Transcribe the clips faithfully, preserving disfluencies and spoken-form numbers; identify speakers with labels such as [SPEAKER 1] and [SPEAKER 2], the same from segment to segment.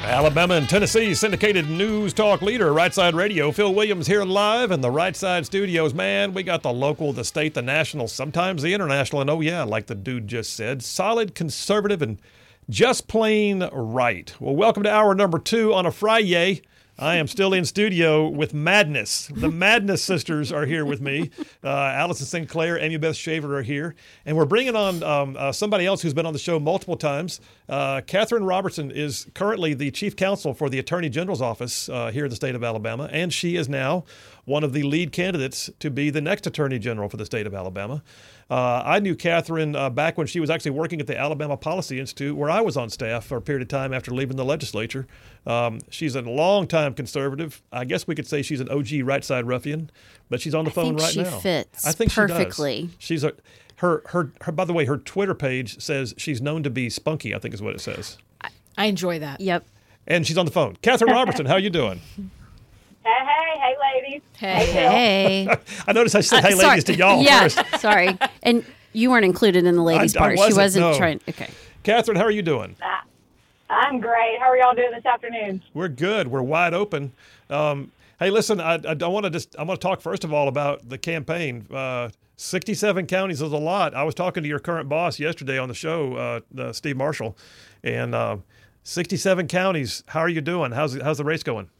[SPEAKER 1] Alabama and Tennessee syndicated news talk leader, Right Side Radio. Phil Williams here live in the Right Side studios. Man, we got the local, the state, the national, sometimes the international. And oh, yeah, like the dude just said, solid, conservative, and just plain right. Well, welcome to hour number two on a Friday. I am still in studio with Madness. The Madness sisters are here with me. Uh, Allison Sinclair, Amy Beth Shaver are here. And we're bringing on um, uh, somebody else who's been on the show multiple times. Uh, Catherine Robertson is currently the chief counsel for the Attorney General's office uh, here in the state of Alabama. And she is now one of the lead candidates to be the next Attorney General for the state of Alabama. Uh, I knew Catherine uh, back when she was actually working at the Alabama Policy Institute, where I was on staff for a period of time after leaving the legislature. Um, she's a long-time conservative. I guess we could say she's an O G right-side ruffian, but she's on the
[SPEAKER 2] I
[SPEAKER 1] phone
[SPEAKER 2] think
[SPEAKER 1] right
[SPEAKER 2] she
[SPEAKER 1] now.
[SPEAKER 2] Fits
[SPEAKER 1] I think
[SPEAKER 2] perfectly.
[SPEAKER 1] She does. She's a her, her her. By the way, her Twitter page says she's known to be spunky. I think is what it says.
[SPEAKER 3] I enjoy that.
[SPEAKER 2] Yep.
[SPEAKER 1] And she's on the phone. Catherine Robertson, how you doing?
[SPEAKER 4] Hey, hey, hey, ladies.
[SPEAKER 3] Hey.
[SPEAKER 2] Hey.
[SPEAKER 1] I noticed I said,
[SPEAKER 2] Uh,
[SPEAKER 1] "Hey,
[SPEAKER 2] sorry.
[SPEAKER 1] ladies," to y'all
[SPEAKER 2] Yeah,
[SPEAKER 1] first.
[SPEAKER 2] sorry. And you weren't included in the ladies'
[SPEAKER 1] I- I
[SPEAKER 2] part. She
[SPEAKER 1] wasn't,
[SPEAKER 2] wasn't
[SPEAKER 1] no.
[SPEAKER 2] trying. Okay.
[SPEAKER 1] Catherine, how are you doing?
[SPEAKER 4] I'm great. How are y'all doing this afternoon?
[SPEAKER 1] We're good. We're wide open. Um, hey, listen, I, I don't want to just. I want to talk first of all about the campaign. Uh, sixty-seven counties is a lot. I was talking to your current boss yesterday on the show, uh, uh, Steve Marshall, and uh, sixty-seven counties. How are you doing? How's how's the race going?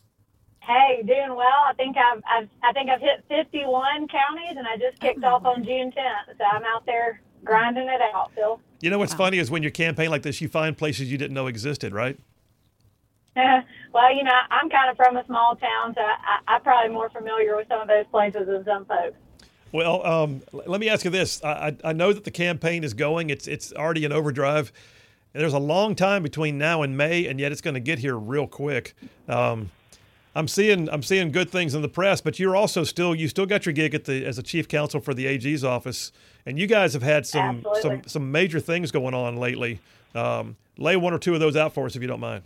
[SPEAKER 4] Hey, doing well. I think I've, I've I think I've hit fifty-one counties, and I just kicked off on June tenth. So I'm out there grinding it out, Phil.
[SPEAKER 1] You know what's funny is when you campaign like this, you find places you didn't know existed, right?
[SPEAKER 4] Well, you know, I'm kind of from a small town, so I, I'm probably more familiar with some of those places than some folks.
[SPEAKER 1] Well, um, l- let me ask you this. I, I I know that the campaign is going. It's it's already in overdrive. And there's a long time between now and May, and yet it's going to get here real quick. Um, I'm seeing I'm seeing good things in the press, but you're also still you still got your gig at the as a chief counsel for the A G's office, and you guys have had some
[SPEAKER 4] Absolutely.
[SPEAKER 1] some some major things going on lately. Um, lay one or two of those out for us if you don't mind.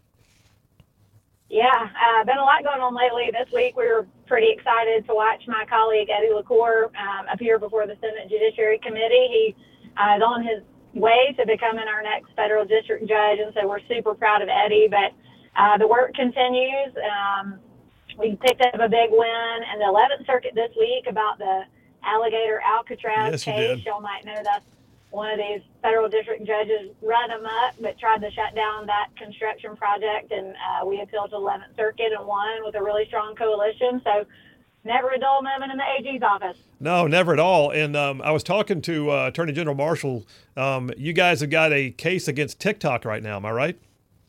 [SPEAKER 4] Yeah, uh, been a lot going on lately. This week we were pretty excited to watch my colleague Eddie LaCour um, appear before the Senate Judiciary Committee. He uh, is on his way to becoming our next federal district judge, and so we're super proud of Eddie. But uh, the work continues. Um, we picked up a big win in the eleventh Circuit this week about the Alligator Alcatraz
[SPEAKER 1] Yes, you
[SPEAKER 4] case.
[SPEAKER 1] did.
[SPEAKER 4] Y'all might know that's one of these federal district judges run them up, but tried to shut down that construction project, and uh, we appealed to eleventh Circuit and won with a really strong coalition. So never a dull moment in the A G's office.
[SPEAKER 1] No, never at all. And um, I was talking to uh, Attorney General Marshall. Um, you guys have got a case against TikTok right now. Am I right?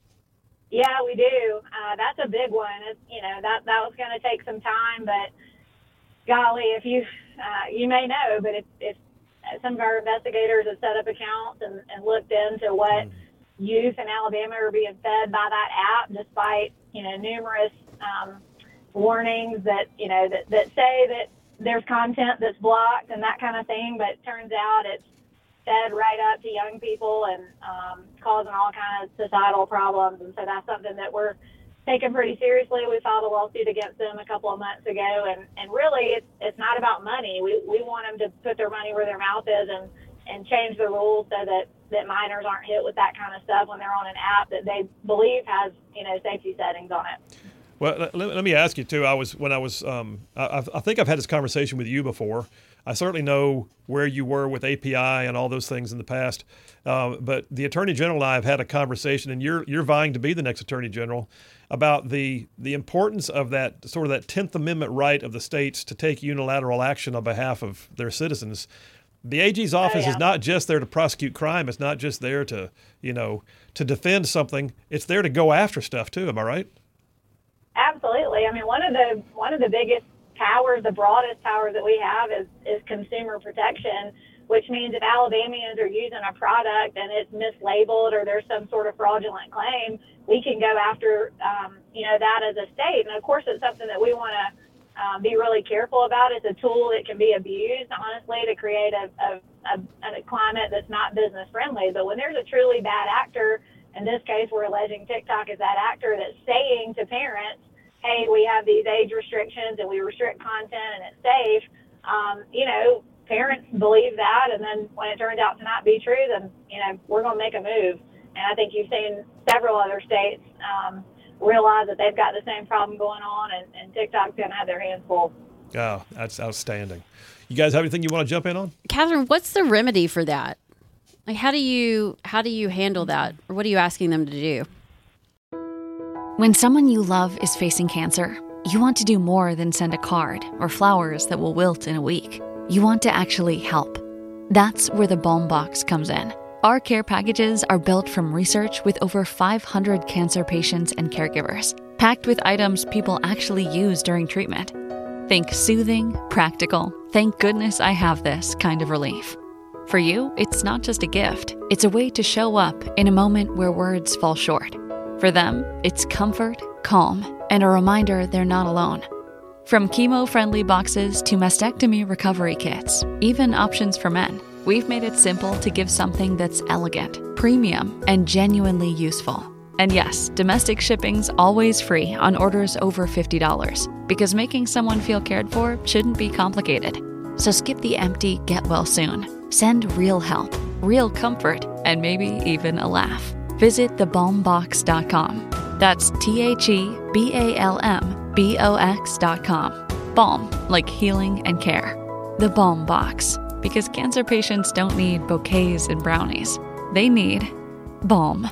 [SPEAKER 4] Yeah, we do. Uh, that's a big one. It's, you know, that that was going to take some time, but golly, if you uh, you may know, but if, if some of our investigators have set up accounts and, and looked into what mm. youth in Alabama are being fed by that app, despite, you know, numerous um, warnings that, you know, that, that say that there's content that's blocked and that kind of thing, but it turns out it's fed right up to young people and um, causing all kinds of societal problems. And so that's something that we're taken pretty seriously. We filed a lawsuit against them a couple of months ago, and, and really it's it's not about money. We we want them to put their money where their mouth is and, and change the rules so that, that minors aren't hit with that kind of stuff when they're on an app that they believe has, you know, safety settings on it.
[SPEAKER 1] Well, let, let me ask you too. I was when I was um, I, I think I've had this conversation with you before. I certainly know where you were with A P I and all those things in the past. Uh, but the Attorney General and I have had a conversation, and you're you're vying to be the next Attorney General, about the the importance of that sort of that tenth Amendment right of the states to take unilateral action on behalf of their citizens. The A G's office
[SPEAKER 4] oh, yeah.
[SPEAKER 1] is not just there to prosecute crime. It's not just there to, you know, to defend something. It's there to go after stuff too. Am I right?
[SPEAKER 4] Absolutely. I mean, one of the one of the biggest powers, the broadest powers that we have is, is consumer protection, which means if Alabamians are using a product and it's mislabeled or there's some sort of fraudulent claim, we can go after, um, you know, that as a state. And of course, it's something that we want to um, be really careful about. It's a tool that can be abused, honestly, to create a, a, a, a climate that's not business friendly. But when there's a truly bad actor, in this case, we're alleging TikTok is that actor that's saying to parents, hey, we have these age restrictions and we restrict content and it's safe, um, you know, parents believe that. And then when it turns out to not be true, then, you know, we're going to make a move. And I think you've seen several other states um, realize that they've got the same problem going on, and, and TikTok's going to have their hands full.
[SPEAKER 1] Oh, that's outstanding. You guys have anything you want to jump in on?
[SPEAKER 2] Catherine, what's the remedy for that? Like, how do you how do you handle that, or what are you asking them to do?
[SPEAKER 3] When someone you love is facing cancer, you want to do more than send a card or flowers that will wilt in a week. You want to actually help. That's where the Balm Box comes in. Our care packages are built from research with over five hundred cancer patients and caregivers, packed with items people actually use during treatment. Think soothing, practical, thank goodness I have this kind of relief. For you, it's not just a gift. It's a way to show up in a moment where words fall short. For them, it's comfort, calm, and a reminder they're not alone. From chemo-friendly boxes to mastectomy recovery kits, even options for men, we've made it simple to give something that's elegant, premium, and genuinely useful. And yes, domestic shipping's always free on orders over fifty dollars, because making someone feel cared for shouldn't be complicated. So skip the empty get well soon. Send real help, real comfort, and maybe even a laugh. Visit the balm box dot com. That's T H E B A L M B O X dot com. Balm, like healing and care. The Balm Box, because cancer patients don't need bouquets and brownies. They need balm.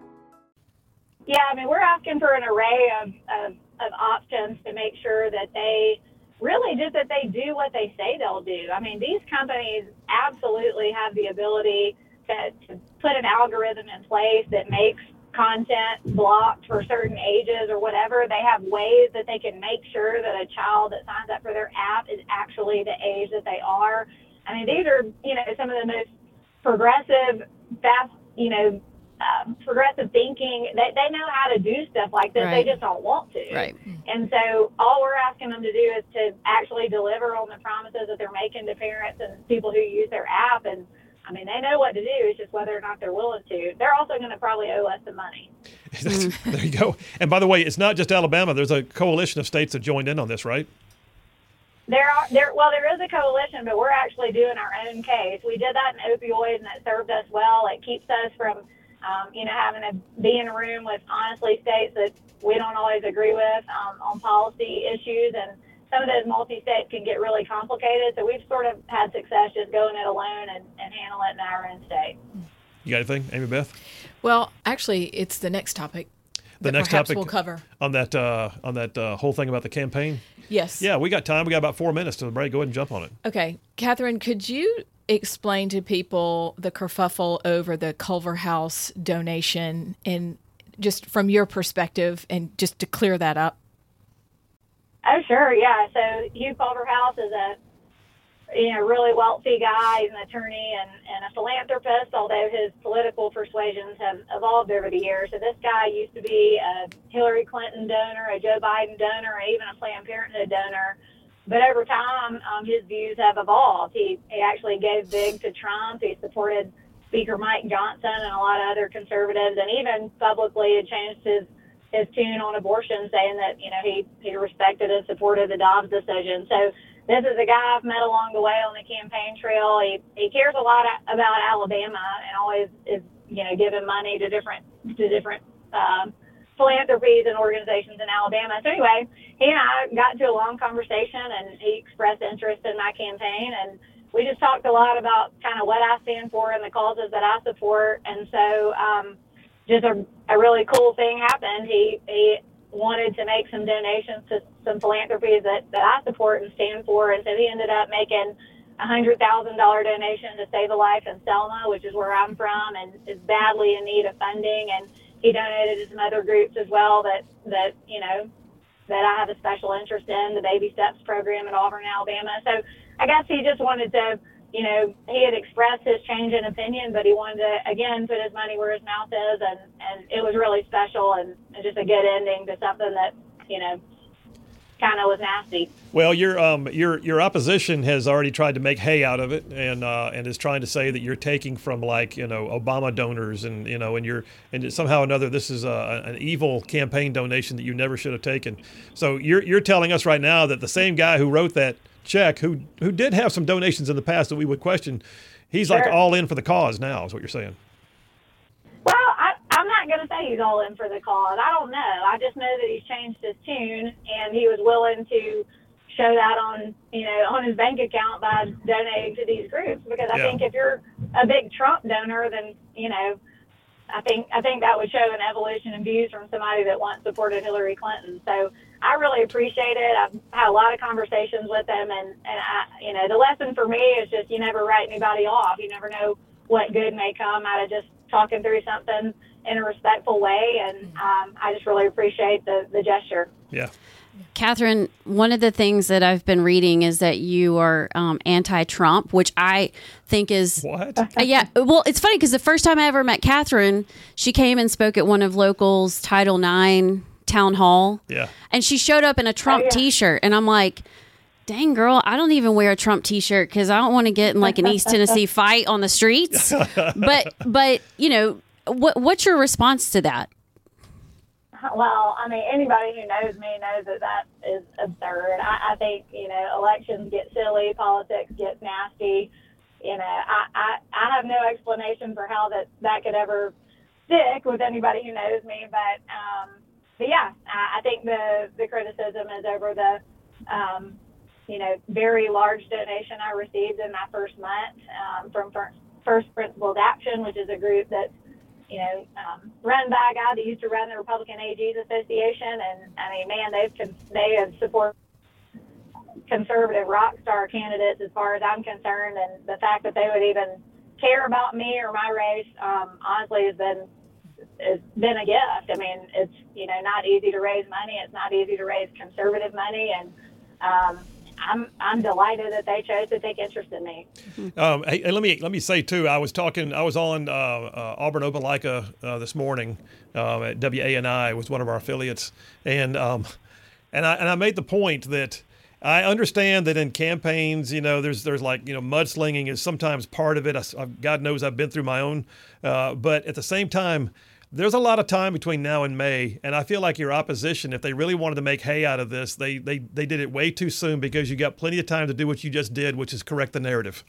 [SPEAKER 4] Yeah, I mean, we're asking for an array of, of, of options to make sure that they really just that they do what they say they'll do. I mean, these companies absolutely have the ability to, to put an algorithm in place that makes content blocked for certain ages or whatever. They have ways that they can make sure that a child that signs up for their app is actually the age that they are. I mean, these are, you know, some of the most progressive, fast, you know, Um, progressive thinking. They, they know how to do stuff like this.
[SPEAKER 2] Right.
[SPEAKER 4] They just don't want to.
[SPEAKER 2] Right.
[SPEAKER 4] And so all we're asking them to do is to actually deliver on the promises that they're making to parents and people who use their app. And I mean, they know what to do. It's just whether or not they're willing to. They're also going to probably owe us some money.
[SPEAKER 1] There you go. And by the way, it's not just Alabama. There's a coalition of states that joined in on this, right?
[SPEAKER 4] There are there. Well, there is a coalition, but we're actually doing our own case. We did that in opioid, and that served us well. It keeps us from Um, you know, having to be in a room with, honestly, states that we don't always agree with um, on policy issues. And some of those multi-states can get really complicated. So we've sort of had success just going it alone and, and handling it in our own state.
[SPEAKER 1] You got anything, Amy Beth?
[SPEAKER 5] Well, actually, it's the next topic
[SPEAKER 1] The
[SPEAKER 5] that
[SPEAKER 1] next
[SPEAKER 5] perhaps
[SPEAKER 1] topic
[SPEAKER 5] we'll cover.
[SPEAKER 1] on that uh, on that uh, whole thing about the campaign?
[SPEAKER 5] Yes.
[SPEAKER 1] Yeah, we got time. We got about four minutes to break. Go ahead and jump on it.
[SPEAKER 5] Okay. Catherine, could you explain to people the kerfuffle over the Culver House donation, and just from your perspective, and just to clear that up?
[SPEAKER 4] Oh, sure, yeah. So Hugh Culver House is a you know really wealthy guy. He's an attorney and, and a philanthropist, although his political persuasions have evolved over the years. So this guy used to be a Hillary Clinton donor, a Joe Biden donor, and even a Planned Parenthood donor. But over time, um, his views have evolved. He, he actually gave big to Trump. He supported Speaker Mike Johnson and a lot of other conservatives, and even publicly had changed his, his tune on abortion, saying that, you know, he, he respected and supported the Dobbs decision. So this is a guy I've met along the way on the campaign trail. He, he cares a lot about Alabama and always is, you know, giving money to different, to different, um, philanthropies and organizations in Alabama. So anyway, he and I got into a long conversation, and he expressed interest in my campaign, and we just talked a lot about kind of what I stand for and the causes that I support. And so um, just a, a really cool thing happened. He, he wanted to make some donations to some philanthropies that, that I support and stand for, and so he ended up making a one hundred thousand dollars donation to Save a Life in Selma, which is where I'm from, and is badly in need of funding. And he donated to some other groups as well that, that, you know, that I have a special interest in, the Baby Steps program in Auburn, Alabama. So I guess he just wanted to, you know, he had expressed his change in opinion, but he wanted to, again, put his money where his mouth is. And, and it was really special and just a good ending to something that, you know, kind of was nasty.
[SPEAKER 1] Well, your um your your opposition has already tried to make hay out of it, and uh, and is trying to say that you're taking from, like, you know, Obama donors, and you know, and you're and somehow or another this is a, an evil campaign donation that you never should have taken. So you're you're telling us right now that the same guy who wrote that check, who who did have some donations in the past that we would question, he's
[SPEAKER 4] Sure.
[SPEAKER 1] like all in for the cause now, is what you're saying.
[SPEAKER 4] Well, I, I'm not going to say he's all in for the cause. I don't know. I just know that he's changed his tune, and he was willing to show that on, you know, on his bank account by donating to these groups. Because I
[SPEAKER 1] Yeah.
[SPEAKER 4] think if you're a big Trump donor, then, you know, I think I think that would show an evolution in views from somebody that once supported Hillary Clinton. So I really appreciate it. I've had a lot of conversations with him, and, and I, you know, the lesson for me is just you never write anybody off. You never know what good may come out of just talking through something in a respectful way, and um, I just really appreciate the, the gesture.
[SPEAKER 1] Yeah.
[SPEAKER 2] Catherine, one of the things that I've been reading is that you are um, anti-Trump, which I think is
[SPEAKER 1] What?
[SPEAKER 2] Uh, yeah. Well, it's funny because the first time I ever met Catherine, she came and spoke at one of local's Title nine town hall.
[SPEAKER 1] Yeah.
[SPEAKER 2] And she showed up in a Trump
[SPEAKER 4] Oh, yeah.
[SPEAKER 2] T-shirt, and I'm like, dang, girl, I don't even wear a Trump T-shirt because I don't want to get in like an East Tennessee fight on the streets. But but you know, what what's your response to that?
[SPEAKER 4] Well, I mean, anybody who knows me knows that that is absurd. I, I think, you know, elections get silly, politics gets nasty. You know, I, I, I have no explanation for how that, that could ever stick with anybody who knows me. But, um, but yeah, I, I think the, the criticism is over the, um, you know, very large donation I received in my first month um, from First, First Principles Action, which is a group that's, you know, um, run by a guy that used to run the Republican A Gs Association. And, I mean, man, they've con- they have supported conservative rock star candidates as far as I'm concerned. And the fact that they would even care about me or my race, um, honestly, has been has been a gift. I mean, it's, you know, not easy to raise money. It's not easy to raise conservative money. And um, I'm I'm delighted that they chose to take interest in me.
[SPEAKER 1] Um, hey, hey, let me let me say too. I was talking. I was on uh, uh, Auburn Opelika uh, this morning uh, at W A N I, was one of our affiliates, and um, and I and I made the point that I understand that in campaigns, you know, there's there's like, you know, mudslinging is sometimes part of it. I, I, God knows I've been through my own, uh, but at the same time, there's a lot of time between now and May, and I feel like your opposition, if they really wanted to make hay out of this, they they they did it way too soon, because you got plenty of time to do what you just did, which is correct the narrative.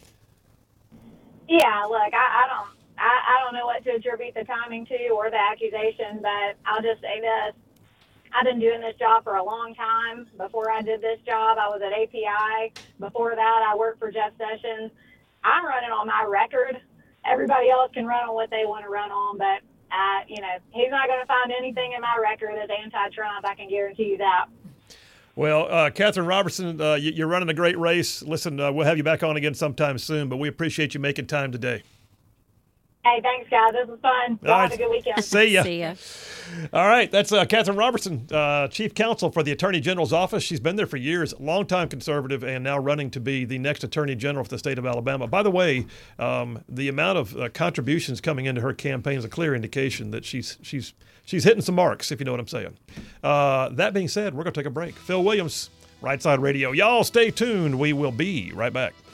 [SPEAKER 4] Yeah, look, I, I don't I, I don't know what to attribute the timing to or the accusation, but I'll just say this. I've been doing this job for a long time. Before I did this job, I was at A P I. Before that, I worked for Jeff Sessions. I'm running on my record. Everybody else can run on what they want to run on, but Uh, you know, he's not going to find anything in my record that's anti-Trump. I can guarantee you that.
[SPEAKER 1] Well, uh, Catherine Robertson, uh, you, you're running a great race. Listen, uh, we'll have you back on again sometime soon, but we appreciate you making time today.
[SPEAKER 4] Hey, thanks, guys. This was fun. Y'all
[SPEAKER 1] All
[SPEAKER 4] have
[SPEAKER 1] right.
[SPEAKER 4] a good weekend.
[SPEAKER 1] See ya.
[SPEAKER 2] See ya.
[SPEAKER 1] All right, that's uh, Catherine Robertson, uh, Chief Counsel for the Attorney General's Office. She's been there for years, longtime conservative, and now running to be the next Attorney General for the state of Alabama. By the way, um, the amount of uh, contributions coming into her campaign is a clear indication that she's she's she's hitting some marks, if you know what I'm saying. Uh, that being said, we're going to take a break. Phil Williams, Right Side Radio. Y'all stay tuned. We will be right back.